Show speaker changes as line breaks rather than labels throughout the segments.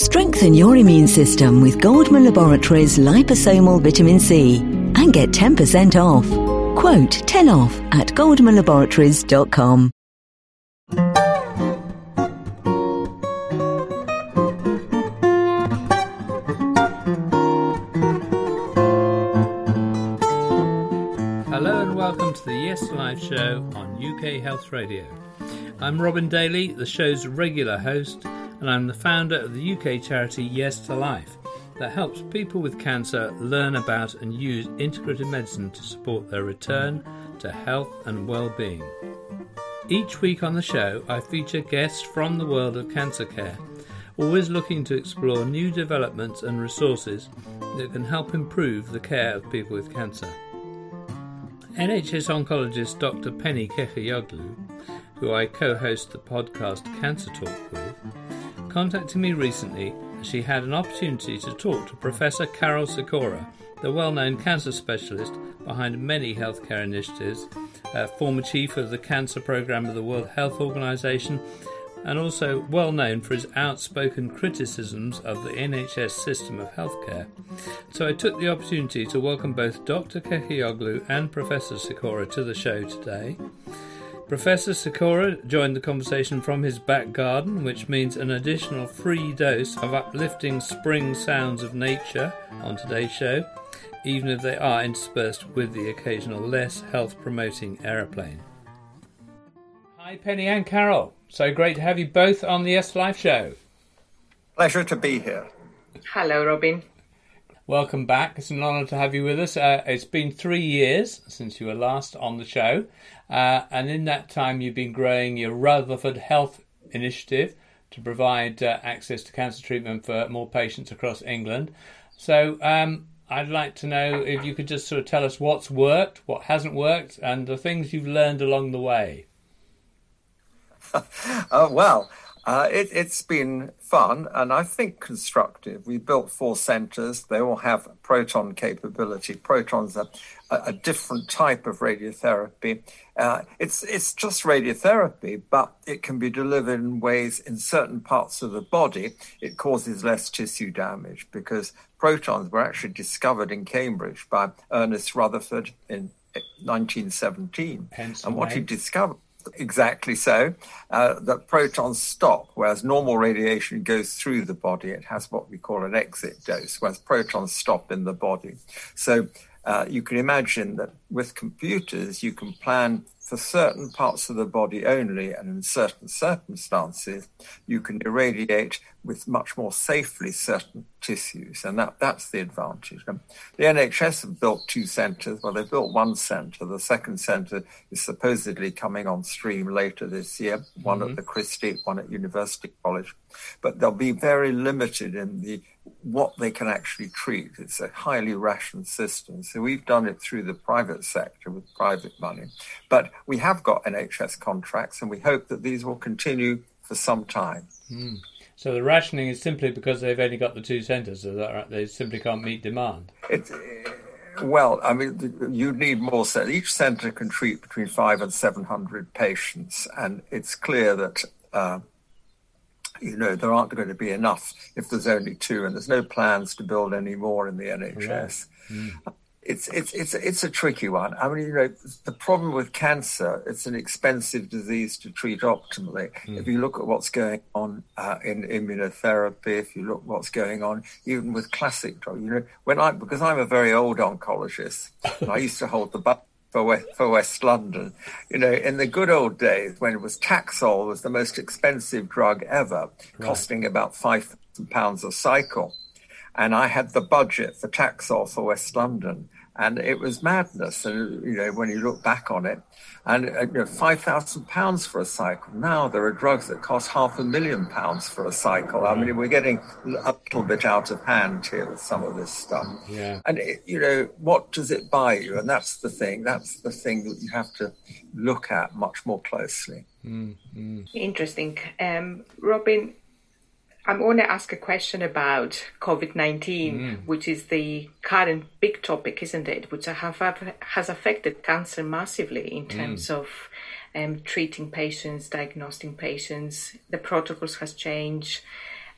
Strengthen your immune system with Goldman Laboratories liposomal vitamin C and get 10% off. Quote 10 off at goldmanlaboratories.com.
Hello and welcome to the Yes to Life show on UK Health Radio. I'm Robin Daly, the show's regular host, and I'm the founder of the UK charity Yes to Life that helps people with cancer learn about and use integrative medicine to support their return to health and well-being. Each week on the show I feature guests from the world of cancer care, always looking to explore new developments and resources that can help improve the care of people with cancer. NHS oncologist Dr. Penny Kehrioglu, who I co-host the podcast Cancer Talk with, contacted me recently as she had an opportunity to talk to Professor Carol Sikora, the well-known cancer specialist behind many healthcare initiatives, former chief of the cancer program of the World Health Organization, and also well known for his outspoken criticisms of the NHS system of healthcare. So I took the opportunity to welcome both Dr. Kehrioglu and Professor Sikora to the show today. Professor Sikora joined the conversation from his back garden, which means an additional free dose of uplifting spring sounds of nature on today's show, even if they are interspersed with the occasional less health-promoting aeroplane. Hi Penny and Carol, so great to have you both on the Yes Life show.
Pleasure to be here.
Hello Robin.
Welcome back, it's an honour to have you with us. It's been 3 years since you were last on the show, and in that time you've been growing your Rutherford Health Initiative to provide access to cancer treatment for more patients across England. So I'd like to know if you could just sort of tell us what's worked, what hasn't worked, and the things you've learned along the way.
It's been fun and I think constructive. We built 4 centres. They all have proton capability. Protons are a different type of radiotherapy. It's just radiotherapy, but it can be delivered in ways in certain parts of the body. It causes less tissue damage because protons were actually discovered in Cambridge by Ernest Rutherford in 1917. And what he discovered, exactly so, that protons stop, whereas normal radiation goes through the body. It has what we call an exit dose, whereas protons stop in the body. So you can imagine that with computers, you can plan for certain parts of the body only, and in certain circumstances, you can irradiate with much more safely certain tissues, and that's the advantage. The NHS have built 2 centres. Well, they've built 1 centre. The second centre is supposedly coming on stream later this year, one at the Christie, one at University College. But they'll be very limited in what they can actually treat. It's a highly rationed system. So we've done it through the private sector with private money. But we have got NHS contracts, and we hope that these will continue for some time.
So the rationing is simply because they've only got the 2 centres, is that right? They simply can't meet demand.
You need more centres. Each centre can treat between 500 and 700 patients, and it's clear that there aren't going to be enough if there's only 2, and there's no plans to build any more in the NHS. Right. It's a tricky one. I mean, the problem with cancer, it's an expensive disease to treat optimally. If you look at what's going on in immunotherapy, if you look what's going on even with classic drugs, because I'm a very old oncologist, I used to hold the button for West London. In the good old days when it was Taxol was the most expensive drug ever, costing about £5,000 a cycle. And I had the budget for Taxol for West London, and it was madness. And when you look back on it, and £5,000 for a cycle. Now there are drugs that cost £500,000 for a cycle. I mean, we're getting a little bit out of hand here with some of this stuff. Yeah. And what does it buy you? And that's the thing. That's the thing that you have to look at much more closely.
Interesting, Robin. I want to ask a question about COVID-19, which is the current big topic, isn't it? Which has affected cancer massively in terms of treating patients, diagnosing patients. The protocols has changed.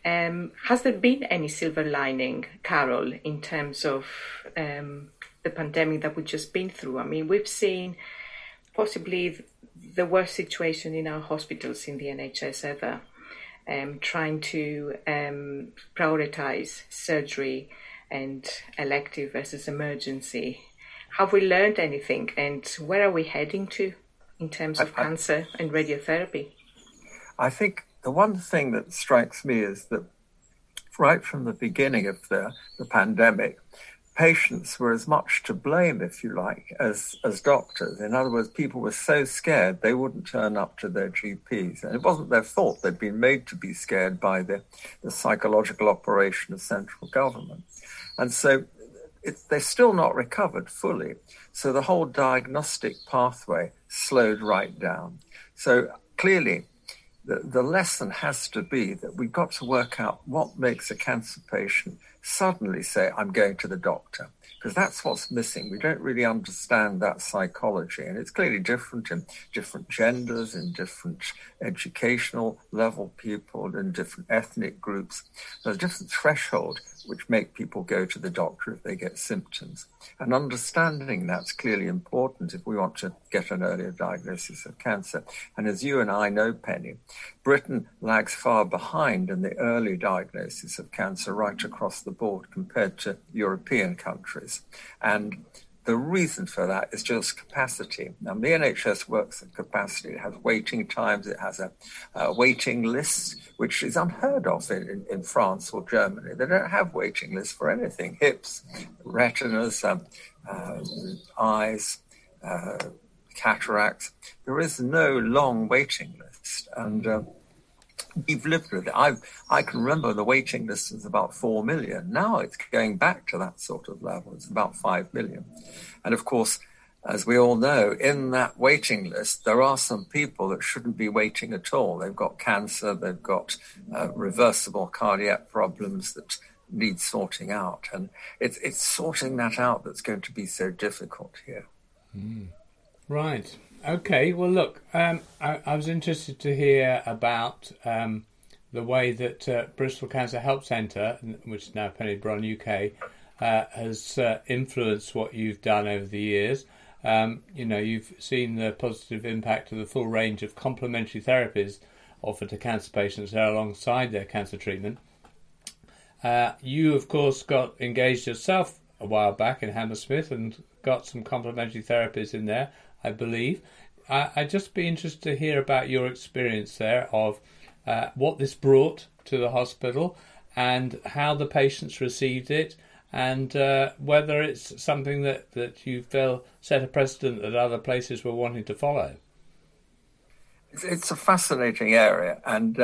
Has there been any silver lining, Carol, in terms of the pandemic that we've just been through? I mean, we've seen possibly the worst situation in our hospitals in the NHS ever, trying to prioritize surgery and elective versus emergency. Have we learned anything, and where are we heading to in terms of cancer and radiotherapy?
I think the one thing that strikes me is that right from the beginning of the pandemic, patients were as much to blame, if you like, as doctors. In other words, people were so scared they wouldn't turn up to their GPs. And it wasn't their fault. They'd been made to be scared by the psychological operation of central government. And so they're still not recovered fully. So the whole diagnostic pathway slowed right down. So clearly, the lesson has to be that we've got to work out what makes a cancer patient suddenly say, I'm going to the doctor, because that's what's missing. We don't really understand that psychology, and it's clearly different in different genders, in different educational level people, in different ethnic groups. There's a different threshold which make people go to the doctor if they get symptoms. And understanding that's clearly important if we want to get an earlier diagnosis of cancer. And as you and I know, Penny, Britain lags far behind in the early diagnosis of cancer right across the board compared to European countries. And the reason for that is just capacity. Now, the NHS works at capacity. It has waiting times. It has a waiting list, which is unheard of in France or Germany. They don't have waiting lists for anything. Hips, retinas, eyes, cataracts. There is no long waiting list. And we've lived with it. I can remember the waiting list was about 4 million. Now it's going back to that sort of level. It's about 5 million. And of course, as we all know, in that waiting list, there are some people that shouldn't be waiting at all. They've got cancer, they've got reversible cardiac problems that need sorting out. And it's sorting that out that's going to be so difficult here.
Mm. Right. Okay, well, look, I was interested to hear about the way that Bristol Cancer Help Centre, which is now Pennybrone UK, has influenced what you've done over the years. You've seen the positive impact of the full range of complementary therapies offered to cancer patients there alongside their cancer treatment. You, of course, got engaged yourself a while back in Hammersmith and got some complementary therapies in there, I believe. I'd just be interested to hear about your experience there of what this brought to the hospital and how the patients received it, and whether it's something that you feel set a precedent that other places were wanting to follow.
It's a fascinating area, and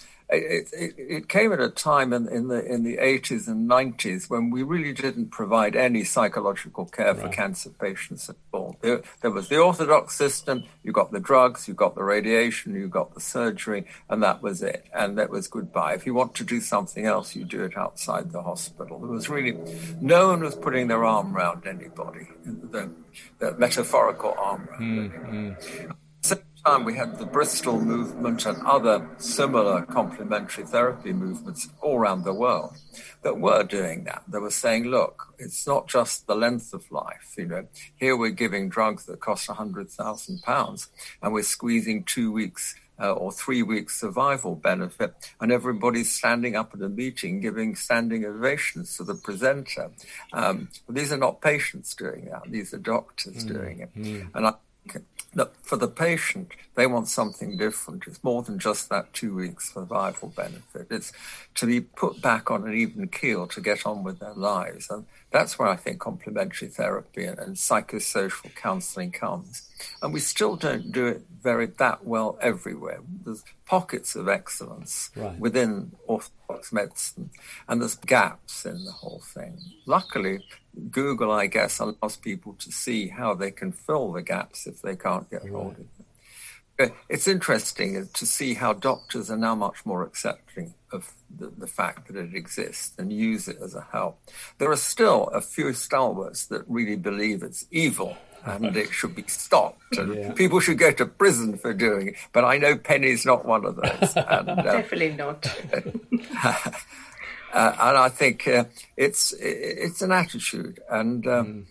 it came at a time in the 80s and 90s when we really didn't provide any psychological care for cancer patients at all. There was the orthodox system. You got the drugs, you got the radiation, you got the surgery, and that was it. And that was goodbye. If you want to do something else, you do it outside the hospital. There was really no one was putting their arm around anybody, the metaphorical arm around anybody. Time we had the Bristol movement and other similar complementary therapy movements all around the world that were doing that. They were saying, look, it's not just the length of life. Here we're giving drugs that cost £100,000 and we're squeezing 2 weeks or 3 weeks survival benefit, and everybody's standing up at a meeting giving standing ovations to the presenter. These are not patients doing that. These are doctors doing it. And I think that for the patient, they want something different. It's more than just that 2 weeks survival benefit. It's to be put back on an even keel to get on with their lives. And that's where I think complementary therapy and psychosocial counselling comes. And we still don't do it that well everywhere. There's pockets of excellence within orthodox medicine, and there's gaps in the whole thing. Luckily, Google, I guess, allows people to see how they can fill the gaps if they can't get hold of them. It's interesting to see how doctors are now much more accepting of the fact that it exists and use it as a help. There are still a few stalwarts that really believe it's evil and it should be stopped, and people should go to prison for doing it. But I know Penny's not one of those. And,
definitely not.
And I think it's an attitude. And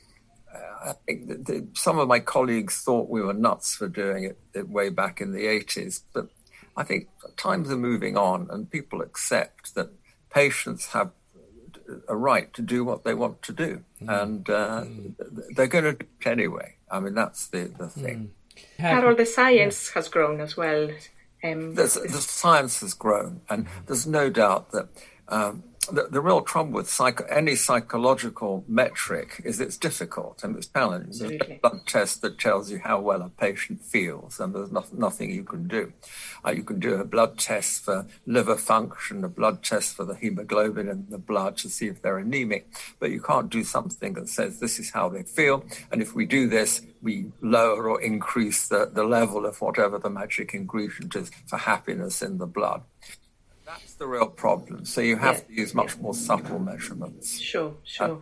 I think that some of my colleagues thought we were nuts for doing it way back in the 80s. But I think times are moving on, and people accept that patients have a right to do what they want to do. And they're going to do it anyway. I mean, that's the thing.
Carol, the science has grown as well.
The science has grown, and there's no doubt that the real trouble with any psychological metric is it's difficult and it's challenging. There's a blood test that tells you how well a patient feels, and there's nothing you can do. You can do a blood test for liver function, a blood test for the hemoglobin in the blood to see if they're anemic, but you can't do something that says this is how they feel, and if we do this, we lower or increase the level of whatever the magic ingredient is for happiness in the blood. That's the real problem. So you have to use much more subtle measurements.
Sure.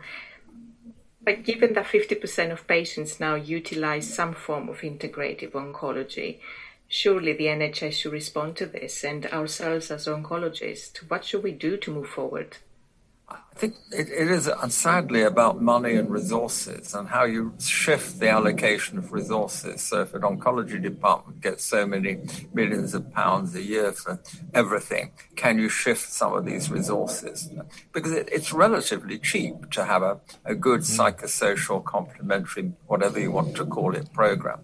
But given that 50% of patients now utilize some form of integrative oncology, surely the NHS should respond to this, and ourselves as oncologists, what should we do to move forward?
I think it is sadly about money and resources and how you shift the allocation of resources. So if an oncology department gets so many millions of pounds a year for everything, can you shift some of these resources? Because it's relatively cheap to have a good psychosocial complementary, whatever you want to call it, program.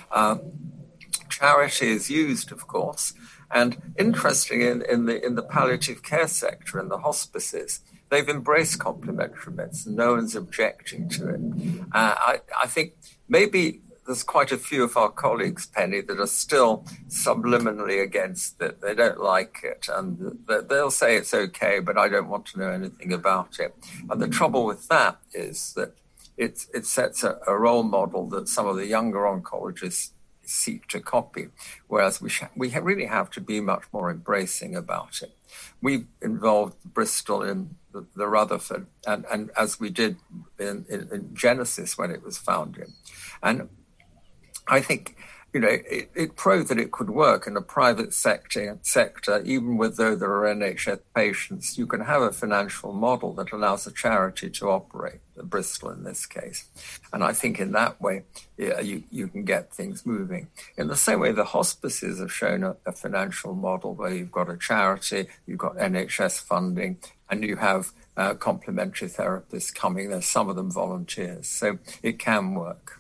Charity is used, of course, and interesting in the palliative care sector, in the hospices, they've embraced complementary medicine. No one's objecting to it. I think maybe there's quite a few of our colleagues, Penny, that are still subliminally against it. They don't like it, and they'll say it's okay, but I don't want to know anything about it. And the trouble with that is that it sets a role model that some of the younger oncologists seek to copy, whereas we really have to be much more embracing about it. We've involved Bristol in the Rutherford, and as we did in Genesis when it was founded. And I think, it proved that it could work in a private sector, even though there are NHS patients. You can have a financial model that allows a charity to operate, Bristol in this case. And I think in that way, you can get things moving. In the same way, the hospices have shown a financial model where you've got a charity, you've got NHS funding, and you have complementary therapists coming. There's some of them volunteers. So it can work.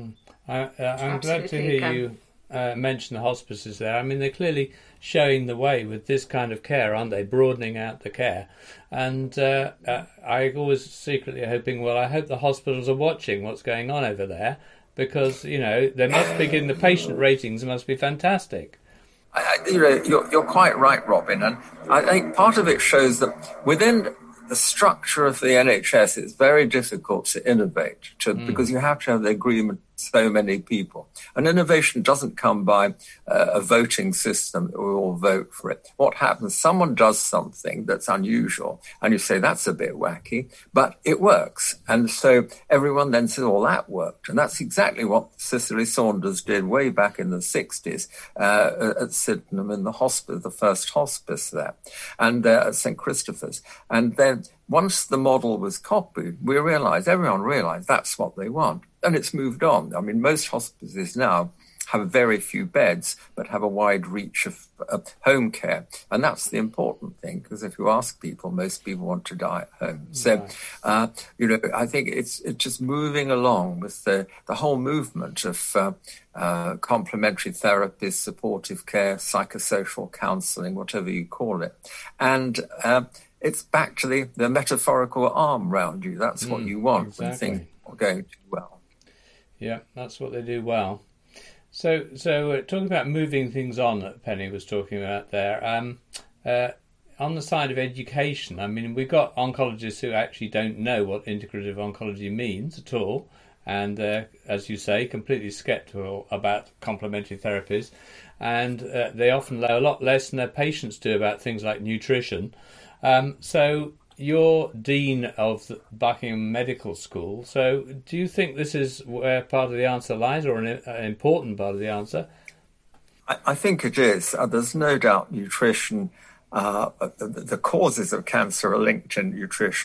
I'm glad to hear you mention the hospices there. I mean, they're clearly showing the way with this kind of care, aren't they? Broadening out the care. And I always secretly hoping, I hope the hospitals are watching what's going on over there, because, they must begin, the patient ratings must be fantastic.
You're quite right, Robin. And I think part of it shows that within the structure of the NHS, it's very difficult to innovate because you have to have the agreement of so many people. And innovation doesn't come by a voting system that we all vote for it. What happens, someone does something that's unusual, and you say, that's a bit wacky, but it works. And so everyone then says, that worked. And that's exactly what Cicely Saunders did way back in the 60s at Sydenham in the hospice, the first hospice there, and at St. Christopher's. And then once the model was copied, everyone realized that's what they want. And it's moved on. I mean, most hospices now have very few beds, but have a wide reach of home care. And that's the important thing, because if you ask people, most people want to die at home. So, I think it's just moving along with the whole movement of complementary therapies, supportive care, psychosocial counselling, whatever you call it. And it's back to the metaphorical arm round you. That's what you want when things are going too well.
Yeah, that's what they do well. So talking about moving things on that Penny was talking about there, on the side of education, I mean, we've got oncologists who actually don't know what integrative oncology means at all, and as you say, completely sceptical about complementary therapies, and they often know a lot less than their patients do about things like nutrition. So you're Dean of the Buckingham Medical School, so do you think this is where part of the answer lies, or an important part of the answer?
I think it is. There's no doubt nutrition the causes of cancer are linked to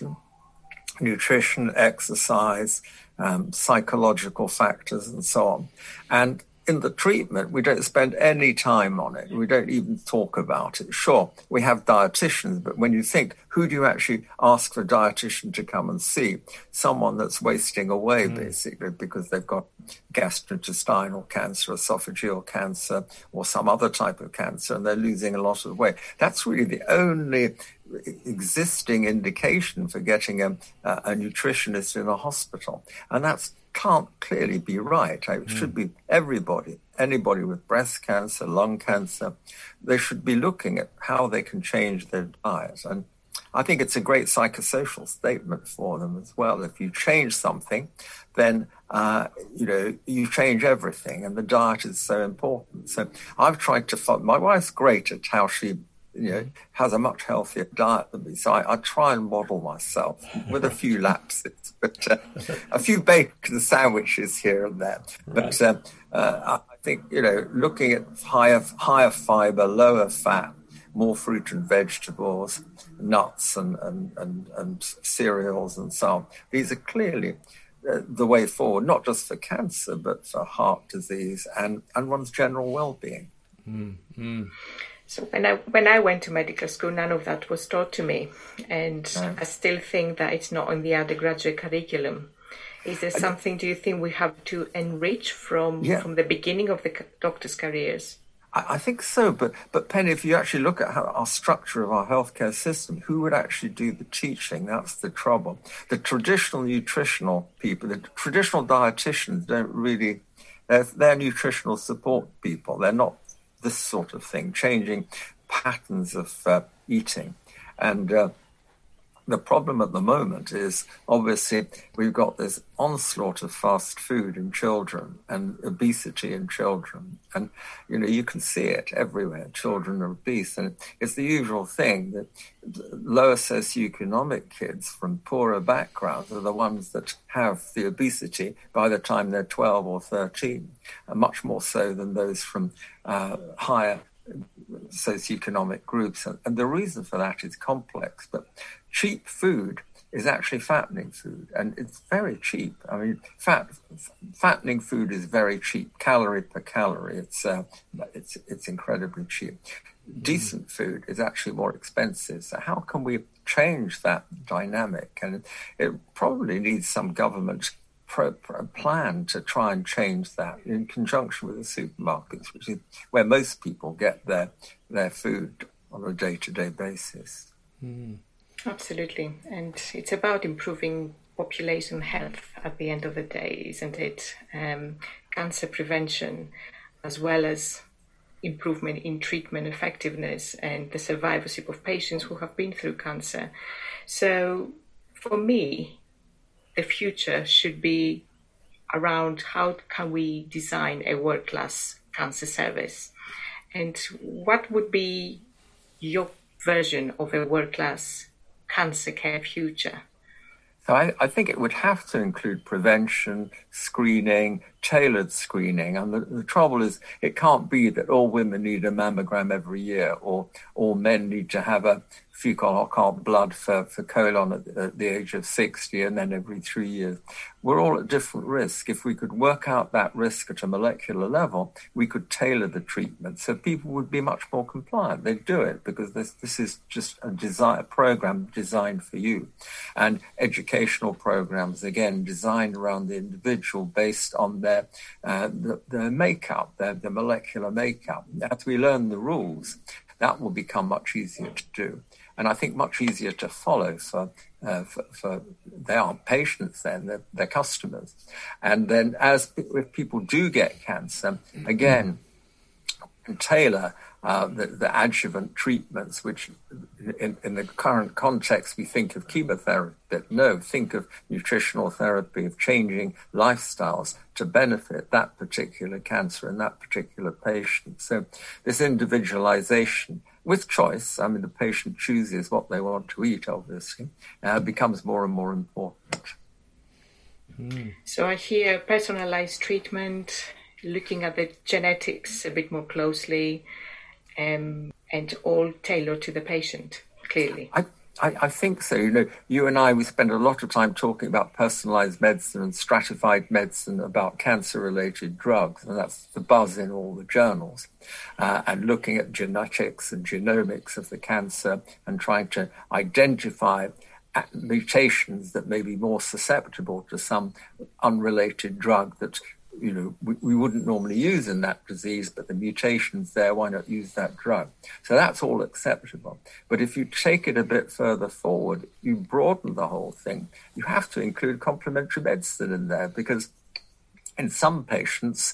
nutrition, exercise, psychological factors, and so on. And in the treatment, we don't spend any time on it. We don't even talk about it. Sure, we have dietitians, but when you think, who do you actually ask for a dietitian to come and see? Someone that's wasting away, basically, because they've got gastrointestinal cancer, esophageal cancer, or some other type of cancer, and they're losing a lot of weight. That's really the only existing indication for getting a nutritionist in a hospital. And that's can't clearly be right. It should be anybody with breast cancer, lung cancer, they should be looking at how they can change their diet. And I think it's a great psychosocial statement for them as well. If you change something, then you change everything, and the diet is so important. So I've tried to follow. My wife's great at how she has a much healthier diet than me. So I try and model myself with a few lapses, but a few bacon sandwiches here and there. Right. But I think, looking at higher fiber, lower fat, more fruit and vegetables, nuts and cereals and so on. These are clearly the way forward, not just for cancer, but for heart disease and one's general well-being.
Mm-hmm.
So when I went to medical school, none of that was taught to me, and I still think that it's not on the undergraduate curriculum. Is there something, do you think, we have to enrich from the beginning of the doctors' careers?
I think so, but Penny, if you actually look at our structure of our healthcare system, who would actually do the teaching? That's the trouble. The traditional nutritional people, the traditional dietitians don't really, they're nutritional support people. They're not this sort of thing, changing patterns of eating. And the problem at the moment is, obviously, we've got this onslaught of fast food in children and obesity in children. And, you can see it everywhere. Children are obese. And it's the usual thing that lower socioeconomic kids from poorer backgrounds are the ones that have the obesity by the time they're 12 or 13, and much more so than those from higher socioeconomic groups. And the reason for that is complex, but cheap food is actually fattening food, and it's very cheap. I mean, fattening food is very cheap, calorie per calorie. It's incredibly cheap. Decent food is actually more expensive. So how can we change that dynamic? And it probably needs some government plan to try and change that in conjunction with the supermarkets, which is where most people get their food on a day-to-day basis.
Mm.
Absolutely. And it's about improving population health at the end of the day, isn't it? Cancer prevention, as well as improvement in treatment effectiveness and the survivorship of patients who have been through cancer. So for me, the future should be around how can we design a world-class cancer service? And what would be your version of a world-class cancer care future?
So I think it would have to include prevention, screening, tailored screening. And the trouble is, it can't be that all women need a mammogram every year, or all men need to have a fecal occult blood for colon at the age of 60 and then every 3 years. We're all at different risk. If we could work out that risk at a molecular level, we could tailor the treatment so people would be much more compliant. They'd do it because this is just a program designed for you. And educational programs, again, designed around the individual based on their makeup, their molecular makeup. As we learn the rules, that will become much easier to do. And I think much easier to follow for they aren't patients then, they're customers. And then if people do get cancer, again, tailor the adjuvant treatments, which in the current context we think of chemotherapy, but no, think of nutritional therapy, of changing lifestyles to benefit that particular cancer and that particular patient. So this individualization with choice, I mean, the patient chooses what they want to eat, obviously, becomes more and more important.
Mm.
So I hear personalized treatment, looking at the genetics a bit more closely, and all tailored to the patient, clearly.
I think so. You and I, we spend a lot of time talking about personalized medicine and stratified medicine, about cancer-related drugs, and that's the buzz in all the journals, and looking at genetics and genomics of the cancer and trying to identify mutations that may be more susceptible to some unrelated drug that we wouldn't normally use in that disease, but the mutation's there, why not use that drug? So that's all acceptable. But if you take it a bit further forward, you broaden the whole thing. You have to include complementary medicine in there, because in some patients,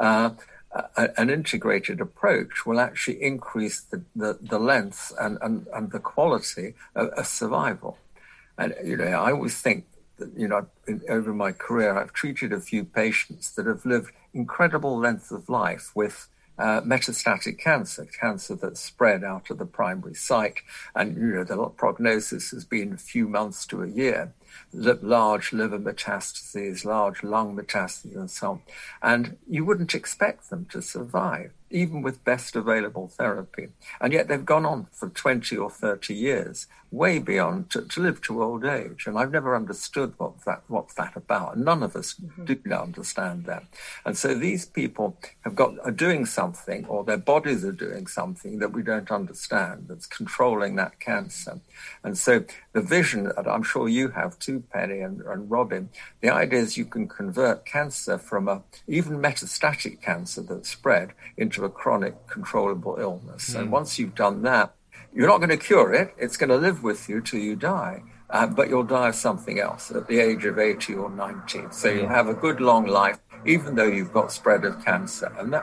an integrated approach will actually increase the length and the quality of survival. And, I always think that, over my career, I've treated a few patients that have lived incredible length of life with metastatic cancer that's spread out of the primary site. And, the prognosis has been a few months to a year. Large liver metastases, large lung metastases, and so on. And you wouldn't expect them to survive, even with best available therapy. And yet they've gone on for 20 or 30 years, way beyond to live to old age. And I've never understood what's that about. And none of us do understand that. And so these people are doing something, or their bodies are doing something that we don't understand, that's controlling that cancer. And so the vision that I'm sure you have too, Penny and Robin, the idea is you can convert cancer from even metastatic cancer that's spread into a chronic controllable illness. And once you've done that, you're not going to cure it. It's going to live with you till you die. But you'll die of something else at the age of 80 or 90. So you'll have a good long life, even though you've got spread of cancer. And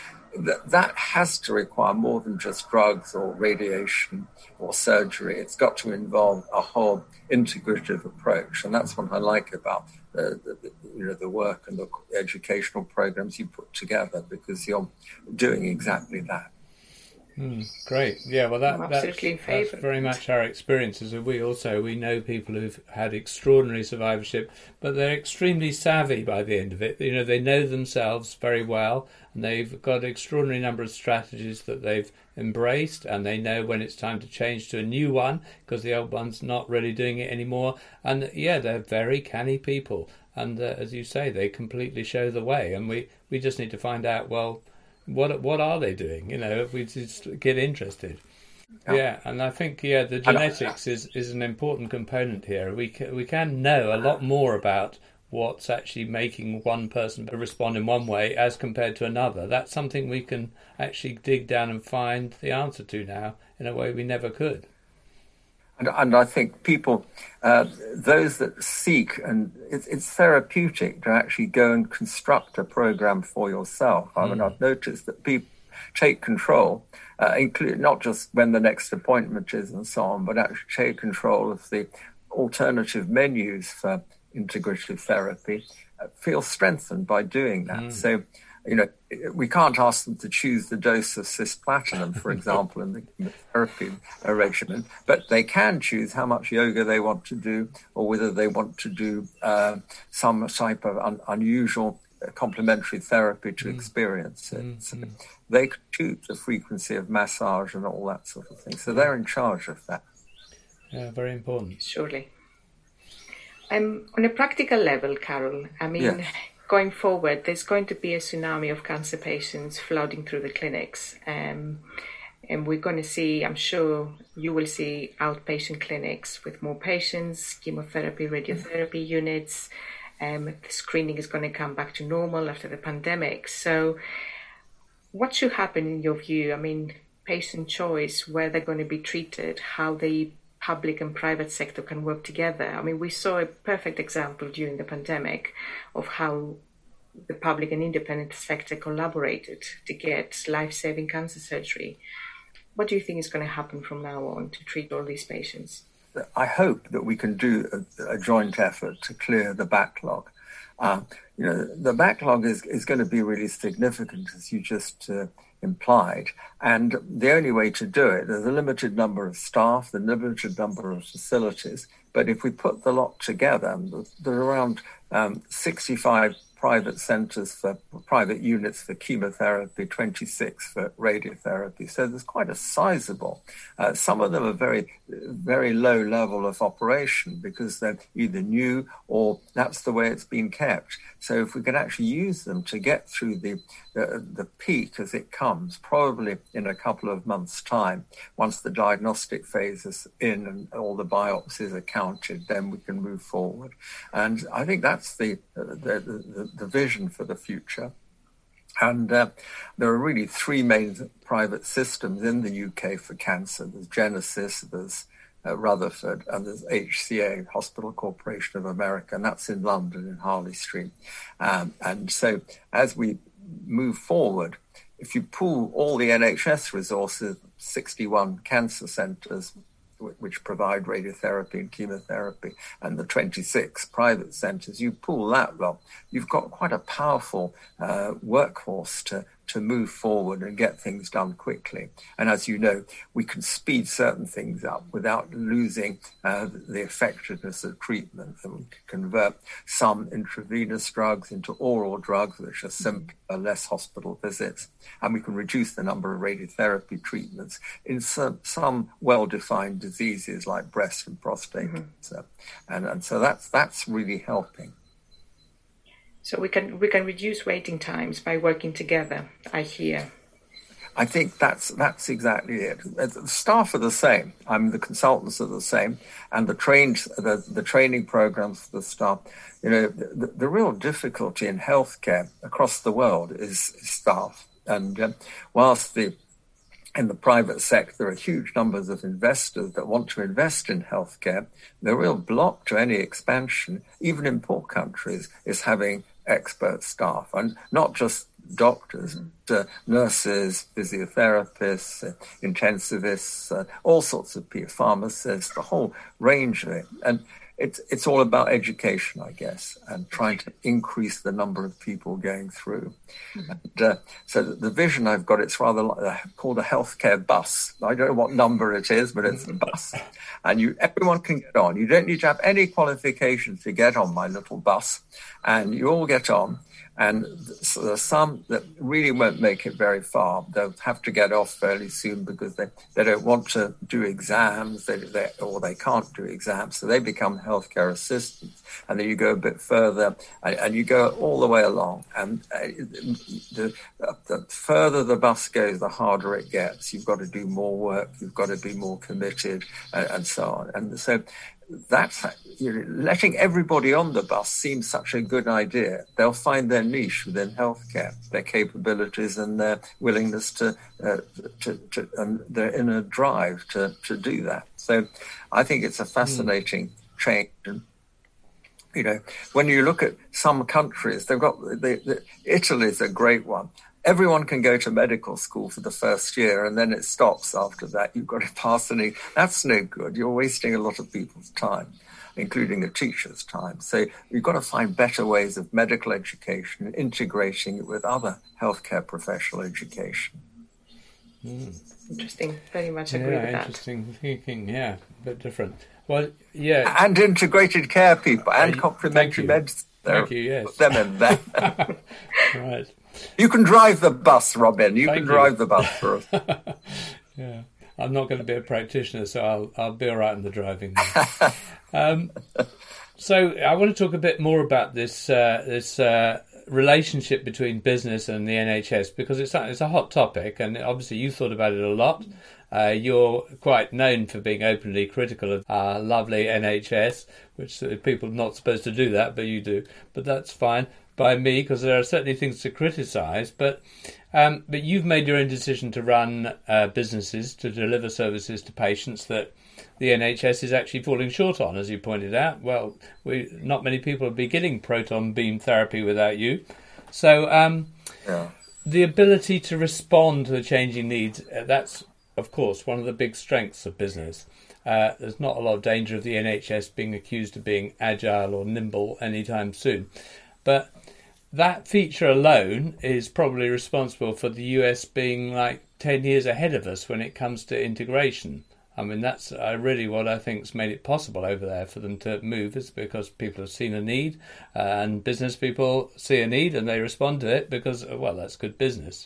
that has to require more than just drugs or radiation or surgery. It's got to involve a whole integrative approach. And that's what I like about the work and the educational programs you put together, because you're doing exactly that.
Great. Yeah, well, that's
very
much our experiences. We know people who've had extraordinary survivorship, but they're extremely savvy by the end of it. They know themselves very well, and they've got an extraordinary number of strategies that they've embraced, and they know when it's time to change to a new one, because the old one's not really doing it anymore. And they're very canny people. And as you say, they completely show the way. And we just need to find out, well, what are they doing? If we just get interested. Yeah, and I think the genetics is an important component here. We can know a lot more about what's actually making one person respond in one way as compared to another. That's something we can actually dig down and find the answer to now in a way we never could.
And I think people, those that seek, and it's therapeutic to actually go and construct a program for yourself. I mean, I've noticed that people take control, include not just when the next appointment is and so on, but actually take control of the alternative menus for integrative therapy, feel strengthened by doing that. So, we can't ask them to choose the dose of cisplatinum, for example, in the therapy regimen, but they can choose how much yoga they want to do, or whether they want to do some type of unusual complementary therapy to experience it. So they can choose the frequency of massage and all that sort of thing. So they're in charge of that.
Yeah, very important.
Surely. On a practical level, Carol, I mean, going forward, there's going to be a tsunami of cancer patients flooding through the clinics. And we're going to see, I'm sure you will see outpatient clinics with more patients, chemotherapy, radiotherapy units. The screening is going to come back to normal after the pandemic. So what should happen in your view? I mean, patient choice, where they're going to be treated, how the public and private sector can work together. I mean, we saw a perfect example during the pandemic of how the public and independent sector collaborated to get life-saving cancer surgery. What do you think is going to happen from now on to treat all these patients?
I hope that we can do a joint effort to clear the backlog. The backlog is going to be really significant, as you just implied. And the only way to do it, there's a limited number of staff, the limited number of facilities. But if we put the lot together, there are around 65 private centres for private units for chemotherapy, 26 for radiotherapy. So there's quite a sizable. Some of them are very, very low level of operation because they're either new or that's the way it's been kept. So if we can actually use them to get through the peak as it comes, probably in a couple of months' time, once the diagnostic phase is in and all the biopsies are counted, then we can move forward. And I think that's the vision for the future. And there are really three main private systems in the UK for cancer. There's Genesis, there's Rutherford, and there's HCA, Hospital Corporation of America, and that's in London, in Harley Street. And so as we move forward, if you pool all the NHS resources, 61 cancer centres which provide radiotherapy and chemotherapy, and the 26 private centres, you pool that lot, you've got quite a powerful workforce to move forward and get things done quickly. And as you know, we can speed certain things up without losing the effectiveness of treatment. And we can convert some intravenous drugs into oral drugs, which are simpler, less hospital visits. And we can reduce the number of radiotherapy treatments in some well-defined diseases like breast and prostate cancer. And so that's really helping.
So we can reduce waiting times by working together, I hear.
I think that's exactly it. The staff are the same. The consultants are the same, and the training programs for the staff. You know, the real difficulty in healthcare across the world is staff. And whilst in the private sector, there are huge numbers of investors that want to invest in healthcare, the real block to any expansion, even in poor countries, is having expert staff, and not just doctors, nurses, physiotherapists, intensivists, all sorts of people, pharmacists, the whole range of it. And it's all about education, I guess, and trying to increase the number of people going through. And, so the vision I've got, it's rather called a healthcare bus. I don't know what number it is, but it's a bus. And everyone can get on. You don't need to have any qualifications to get on my little bus. And you all get on. And so there's some that really won't make it very far. They'll have to get off fairly soon because they don't want to do exams, or they can't do exams. So they become healthcare assistants. And then you go a bit further and you go all the way along. And the further the bus goes, the harder it gets. You've got to do more work. You've got to be more committed and so on. And so that's, letting everybody on the bus seems such a good idea. They'll find their niche within healthcare, their capabilities and their willingness to and their inner drive to do that. So I think it's a fascinating change. And, you know, when you look at some countries, they've got Italy's a great one. Everyone can go to medical school for the first year and then it stops after that. You've got to pass that's no good. You're wasting a lot of people's time, including the teacher's time. So you've got to find better ways of medical education, integrating it with other healthcare professional education.
Interesting. Very much agree with that.
Interesting thinking. Yeah, a bit different. Well, yeah.
And integrated care people and complementary medicine.
Thank you, yes.
Put them in there.
Right.
You can drive the bus, Robin. You can drive the bus for us.
Yeah, I'm not going to be a practitioner, so I'll be all right in the driving. So I want to talk a bit more about this relationship between business and the NHS, because it's a hot topic, and obviously you thought about it a lot. You're quite known for being openly critical of our lovely NHS, which people are not supposed to do that, but you do. But that's fine by me, because there are certainly things to criticise. But you've made your own decision to run businesses to deliver services to patients that the NHS is actually falling short on, as you pointed out. Well, not many people would be getting proton beam therapy without you. So the ability to respond to the changing needs, that's, of course, one of the big strengths of business. There's not a lot of danger of the NHS being accused of being agile or nimble anytime soon. But that feature alone is probably responsible for the US being like 10 years ahead of us when it comes to integration. I mean, that's really what I think's made it possible over there for them to move, is because people have seen a need, and business people see a need and they respond to it because, well, that's good business.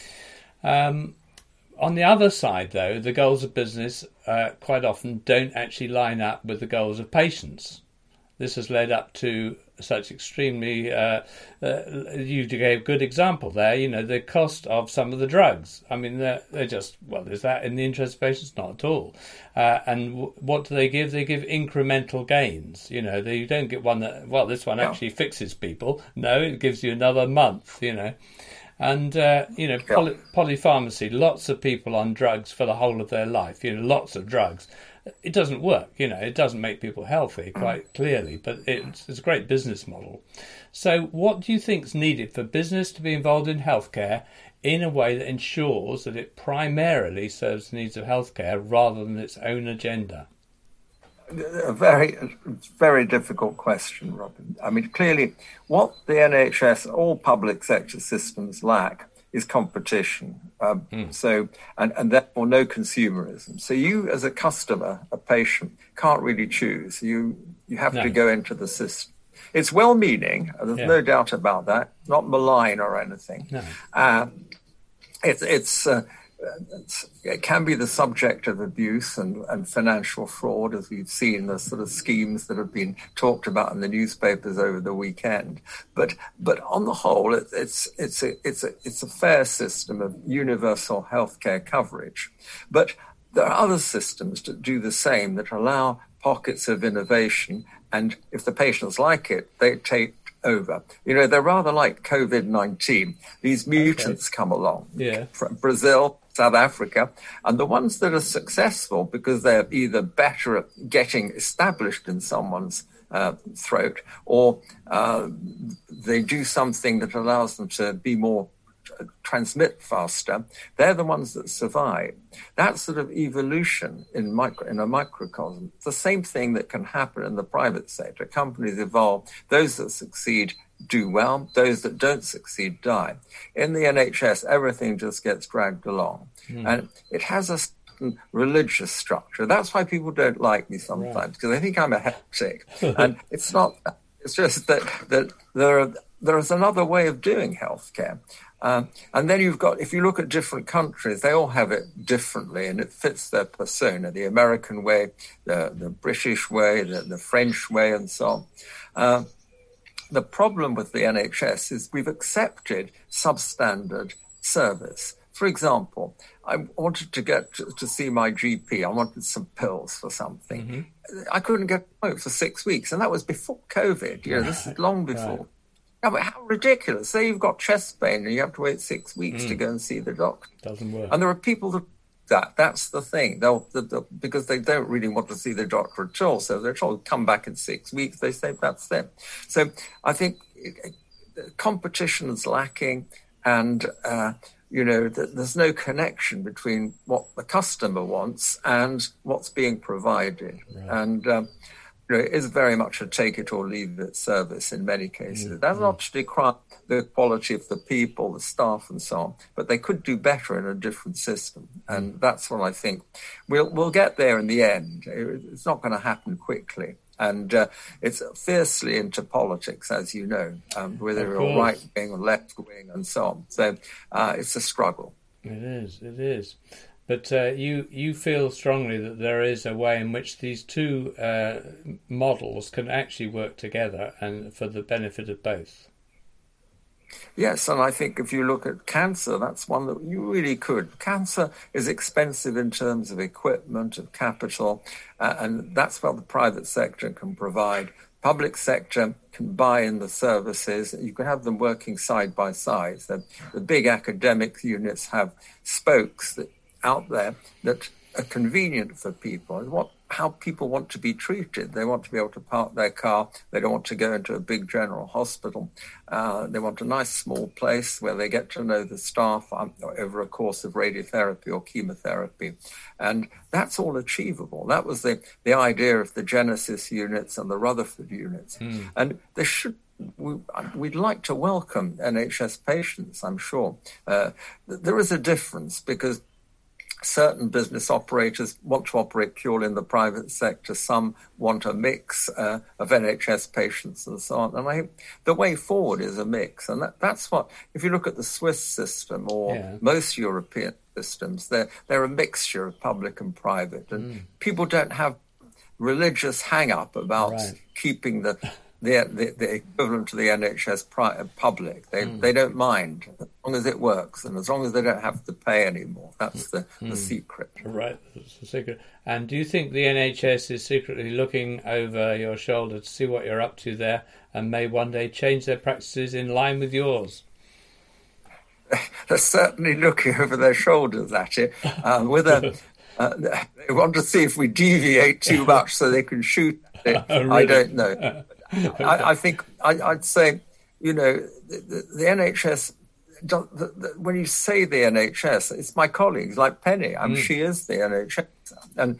On the other side, though, the goals of business quite often don't actually line up with the goals of patients. This has led up to such extremely, you gave a good example there, the cost of some of the drugs. I mean, they're just, well, is that in the interest of patients? Not at all. And what do they give? They give incremental gains. You don't get one that, well, this one actually fixes people. No, it gives you another month, And, polypharmacy, lots of people on drugs for the whole of their life, lots of drugs. It doesn't work, it doesn't make people healthy, quite clearly, but it's a great business model. So what do you think is needed for business to be involved in healthcare in a way that ensures that it primarily serves the needs of healthcare rather than its own agenda?
A very difficult question, Robin. I mean, clearly, what the NHS, all public sector systems lack is competition. So, and therefore no consumerism. So you, as a customer, a patient, can't really choose. You have to go into the system. It's well-meaning. There's no doubt about that. Not malign or anything. No. It can be the subject of abuse and financial fraud, as we've seen the sort of schemes that have been talked about in the newspapers over the weekend. But on the whole, it's a fair system of universal healthcare coverage. But there are other systems that do the same, that allow pockets of innovation, and if the patients like it, they take over. They're rather like COVID-19. These mutants come along from Brazil, South Africa, and the ones that are successful because they're either better at getting established in someone's throat, or they do something that allows them to be more transmit faster, they're the ones that survive. That sort of evolution in a microcosm, it's the same thing that can happen in the private sector. Companies evolve. Those that succeed do well. Those that don't succeed die. In the NHS, everything just gets dragged along. And it has a certain religious structure. That's why people don't like me sometimes, because they think I'm a heretic. And it's not. It's just that there is another way of doing healthcare. And then you've got, if you look at different countries, they all have it differently, and it fits their persona, the American way, the British way, the French way, and so on. The problem with the NHS is we've accepted substandard service. For example, I wanted to get to see my GP. I wanted some pills for something. I couldn't get them for 6 weeks, and that was before COVID. This is long before. Right. Yeah, but how ridiculous. Say you've got chest pain and you have to wait 6 weeks to go and see the doctor.
Doesn't work.
And there are people that that's the thing. They'll because they don't really want to see the doctor at all. So they're told, come back in 6 weeks. They say that's them. So I think competition is lacking, and there's no connection between what the customer wants and what's being provided. Right. And it is very much a take it or leave it service in many cases. That's not to decry the quality of the people, the staff, and so on, but they could do better in a different system. And that's what I think. We'll get there in the end. It's not going to happen quickly. And it's fiercely into politics, as you know, whether you're right wing or left wing and so on. So it's a struggle.
It is. But you feel strongly that there is a way in which these two models can actually work together and for the benefit of both.
Yes, and I think if you look at cancer, that's one that you really could. Cancer is expensive in terms of equipment, of capital, and that's what the private sector can provide. Public sector can buy in the services. You can have them working side by side. So the big academic units have spokes out there that are convenient for people. How people want to be treated. They want to be able to park their car. They don't want to go into a big general hospital. They want a nice small place where they get to know the staff over a course of radiotherapy or chemotherapy. And that's all achievable. That was the idea of the Genesis units and the Rutherford units. And we'd like to welcome NHS patients, I'm sure. There is a difference because certain business operators want to operate purely in the private sector. Some want a mix of NHS patients and so on. And I think the way forward is a mix. And that's what, if you look at the Swiss system or most European systems, they're a mixture of public and private. And people don't have religious hang-up about keeping the equivalent to the NHS public. They don't mind, as long as it works and as long as they don't have to pay anymore. That's the secret.
Right, that's the secret. And do you think the NHS is secretly looking over your shoulder to see what you're up to there and may one day change their practices in line with yours?
They're certainly looking over their shoulders at it. They want to see if we deviate too much so they can shoot it. Really? I don't know. I think I'd say, the NHS, when you say the NHS, it's my colleagues like Penny. She is the NHS. And,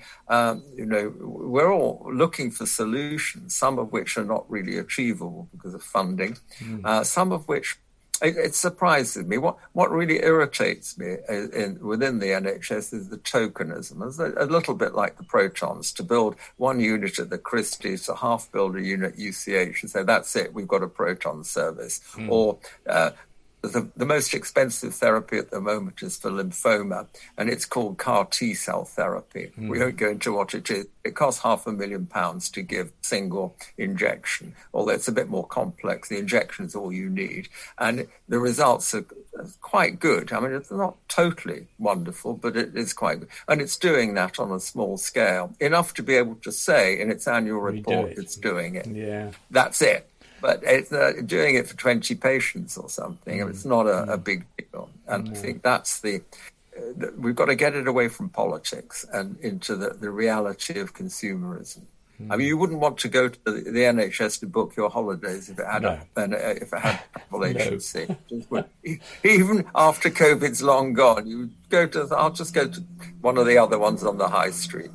we're all looking for solutions, some of which are not really achievable because of funding, some of which it surprises me. What really irritates me within the NHS is the tokenism. It's a little bit like the protons. To build one unit at the Christie's, to half build a unit at UCH and say, that's it, we've got a proton service. Or the most expensive therapy at the moment is for lymphoma, and it's called CAR T-cell therapy. We won't go into what it is. It costs £500,000 to give single injection, although it's a bit more complex. The injection is all you need. And the results are quite good. I mean, it's not totally wonderful, but it is quite good. And it's doing that on a small scale, enough to be able to say in its annual report it's doing it. Yeah. That's it. But it's doing it for 20 patients or something. It's not a big deal. And I think that's we've got to get it away from politics and into the reality of consumerism. I mean, you wouldn't want to go to the NHS to book your holidays if it had travel agency. Even after COVID's long gone, you would I'll just go to one of the other ones on the high street.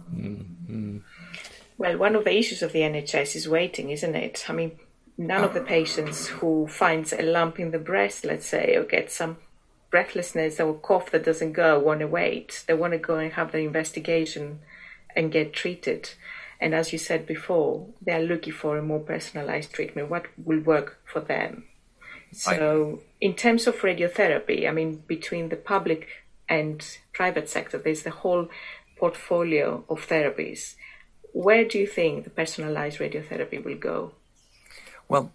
Well, one of the issues of the NHS is waiting, isn't it? I mean, none of the patients who finds a lump in the breast, let's say, or get some breathlessness or cough that doesn't go want to wait. They want to go and have their investigation and get treated. And as you said before, they are looking for a more personalized treatment, what will work for them. So in terms of radiotherapy, I mean, between the public and private sector, there's the whole portfolio of therapies. Where do you think the personalized radiotherapy will go?
Well,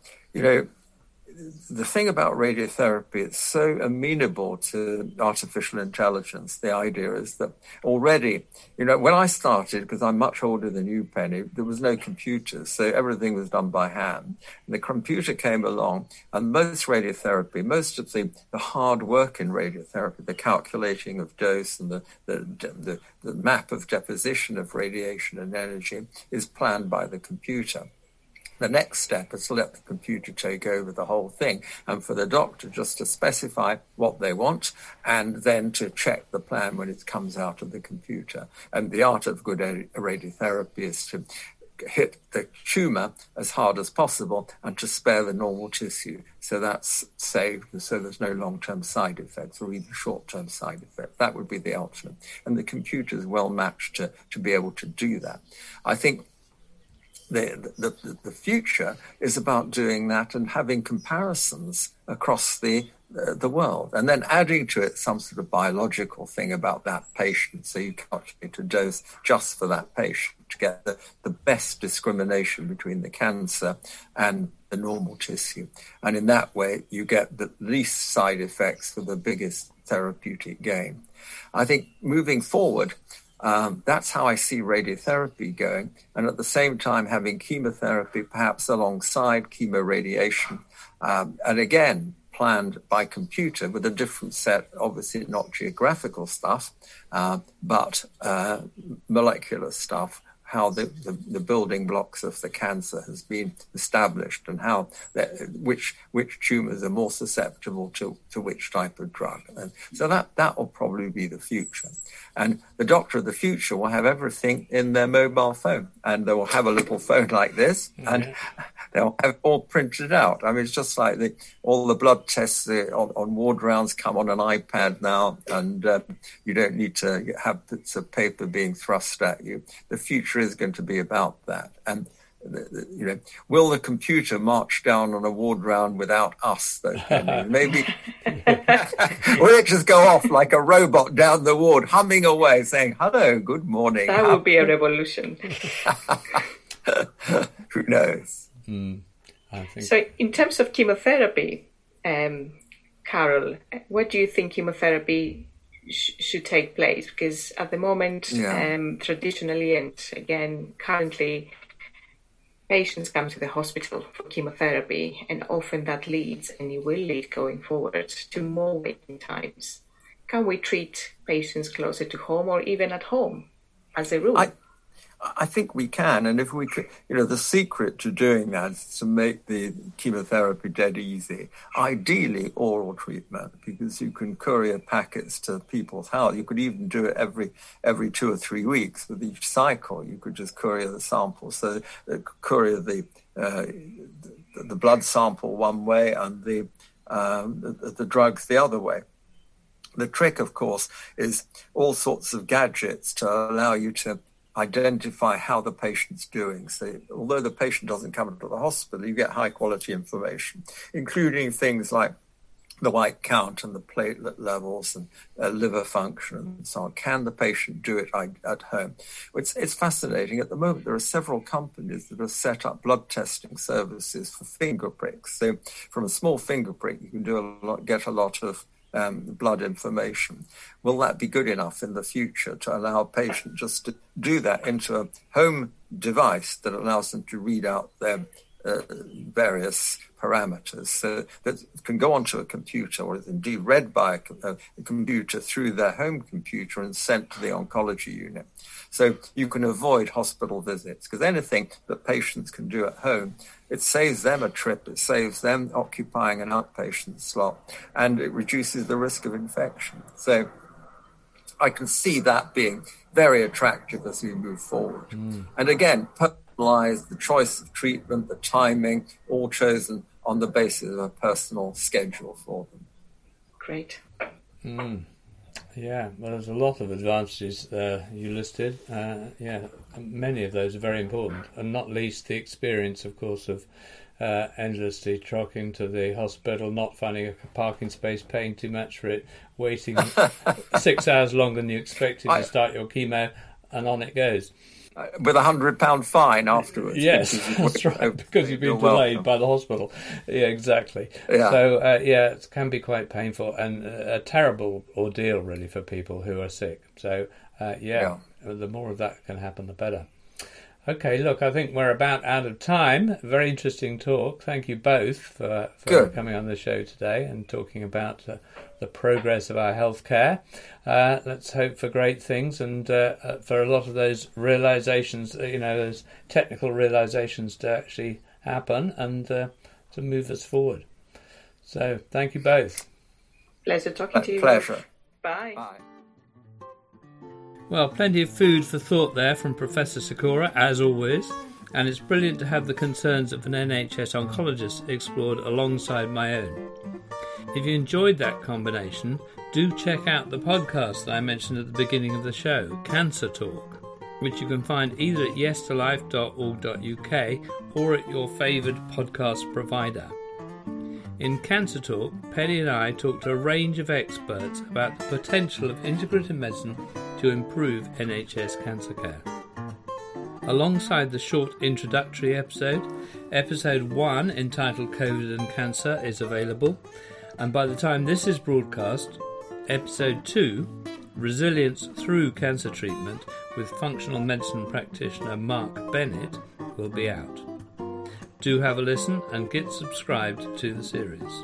the thing about radiotherapy, it's so amenable to artificial intelligence. The idea is that already, when I started, because I'm much older than you, Penny, there was no computers, so everything was done by hand. And the computer came along, and most radiotherapy, most of the hard work in radiotherapy, the calculating of dose and the map of deposition of radiation and energy is planned by the computer. The next step is to let the computer take over the whole thing and for the doctor just to specify what they want and then to check the plan when it comes out of the computer. And the art of good radiotherapy is to hit the tumour as hard as possible and to spare the normal tissue. So that's saved, so there's no long-term side effects or even short-term side effects. That would be the ultimate. And the computer is well matched to be able to do that. I think the future is about doing that and having comparisons across the world, and then adding to it some sort of biological thing about that patient. So you calculate a dose just for that patient to get the best discrimination between the cancer and the normal tissue. And in that way, you get the least side effects for the biggest therapeutic gain. I think moving forward, that's how I see radiotherapy going. And at the same time, having chemotherapy perhaps alongside chemoradiation. And again, planned by computer with a different set, obviously not geographical stuff, but molecular stuff, how the building blocks of the cancer has been established and how which tumours are more susceptible to which type of drug. And so that will probably be the future. And the doctor of the future will have everything in their mobile phone, and they will have a little phone like this, and they'll have all printed out. I mean, it's just like all the blood tests on ward rounds come on an iPad now, and you don't need to have bits of paper being thrust at you. The future is going to be about that. And will the computer march down on a ward round without us, though? Maybe will it just go off like a robot down the ward, humming away, saying, "Hello, good morning"?
That would be a revolution.
Who knows?
I think.
So, in terms of chemotherapy, Carol, where do you think chemotherapy should take place? Because at the moment, traditionally and again currently, patients come to the hospital for chemotherapy, and often that leads, and it will lead going forward, to more waiting times. Can we treat patients closer to home or even at home as a rule?
I think we can, and if we could, the secret to doing that is to make the chemotherapy dead easy. Ideally, oral treatment, because you can courier packets to people's house. You could even do it every 2 or 3 weeks with each cycle. You could just courier the sample, so courier the blood sample one way and the drugs the other way. The trick, of course, is all sorts of gadgets to allow you to identify how the patient's doing. So although the patient doesn't come into the hospital, you get high quality information, including things like the white count and the platelet levels and liver function and so on. Can the patient do it at home? It's fascinating. At the moment, there are several companies that have set up blood testing services for finger pricks. So from a small finger prick, you can get a lot of blood information. Will that be good enough in the future to allow a patient just to do that into a home device that allows them to read out their various parameters, so that can go onto a computer, or is indeed read by a computer through their home computer and sent to the oncology unit? So you can avoid hospital visits, because anything that patients can do at home, it saves them a trip, it saves them occupying an outpatient slot, and it reduces the risk of infection. So I can see that being very attractive as we move forward. And again, personalized, the choice of treatment, the timing, all chosen on the basis of a personal schedule for them.
Great.
Yeah, well, there's a lot of advantages you listed. Many of those are very important, and not least the experience, of course, of endlessly trucking to the hospital, not finding a parking space, paying too much for it, waiting 6 hours longer than you expected to start your chemo, and on it goes.
With £100 fine afterwards.
Yes, that's right, because you've been delayed by the hospital. Yeah, exactly. Yeah. So, it can be quite painful and a terrible ordeal, really, for people who are sick. So, the more of that can happen, the better. Okay, look, I think we're about out of time. Very interesting talk. Thank you both for coming on the show today and talking about the progress of our healthcare. Let's hope for great things and for a lot of those realizations, those technical realizations to actually happen and to move us forward. So, thank you both.
Pleasure talking to you.
Pleasure.
Bye.
Bye.
Well, plenty of food for thought there from Professor Sikora, as always, and it's brilliant to have the concerns of an NHS oncologist explored alongside my own. If you enjoyed that combination, do check out the podcast that I mentioned at the beginning of the show, Cancer Talk, which you can find either at yestolife.org.uk or at your favoured podcast provider. In Cancer Talk, Penny and I talk to a range of experts about the potential of integrative medicine to improve NHS cancer care. Alongside the short introductory episode, episode 1 entitled COVID and Cancer is available, and by the time this is broadcast, episode 2, Resilience Through Cancer Treatment with functional medicine practitioner Mark Bennett, will be out. Do have a listen and get subscribed to the series.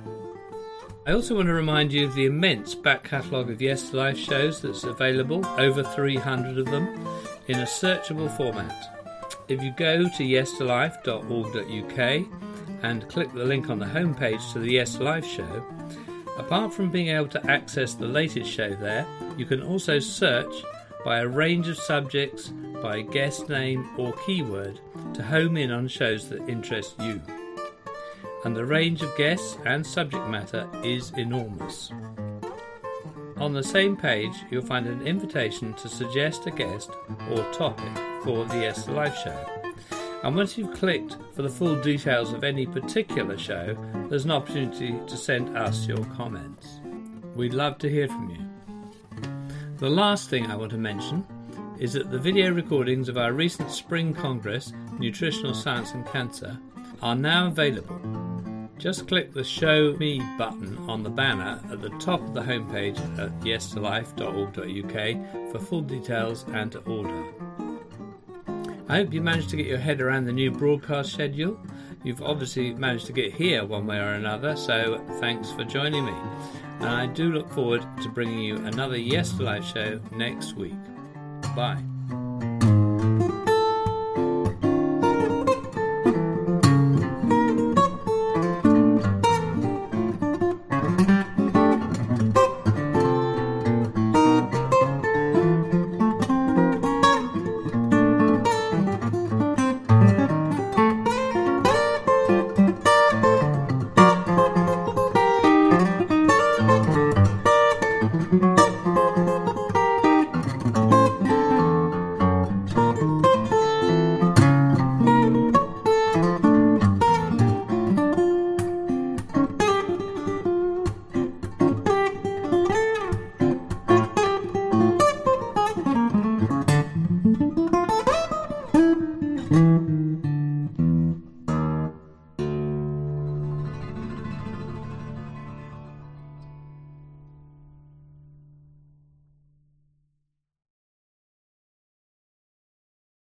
I also want to remind you of the immense back catalogue of Yes to Life shows that's available, over 300 of them, in a searchable format. If you go to yestolife.org.uk and click the link on the homepage to the Yes to Life show, apart from being able to access the latest show there, you can also search by a range of subjects, by guest name or keyword to home in on shows that interest you. And the range of guests and subject matter is enormous. On the same page, you'll find an invitation to suggest a guest or topic for the Yes to Life show. And once you've clicked for the full details of any particular show, there's an opportunity to send us your comments. We'd love to hear from you. The last thing I want to mention is that the video recordings of our recent Spring Congress, Nutritional Science and Cancer, are now available. Just click the Show Me button on the banner at the top of the homepage at yestolife.org.uk for full details and to order. I hope you managed to get your head around the new broadcast schedule. You've obviously managed to get here one way or another, so thanks for joining me. And I do look forward to bringing you another Yes to Life show next week. Bye.
Mm-hmm.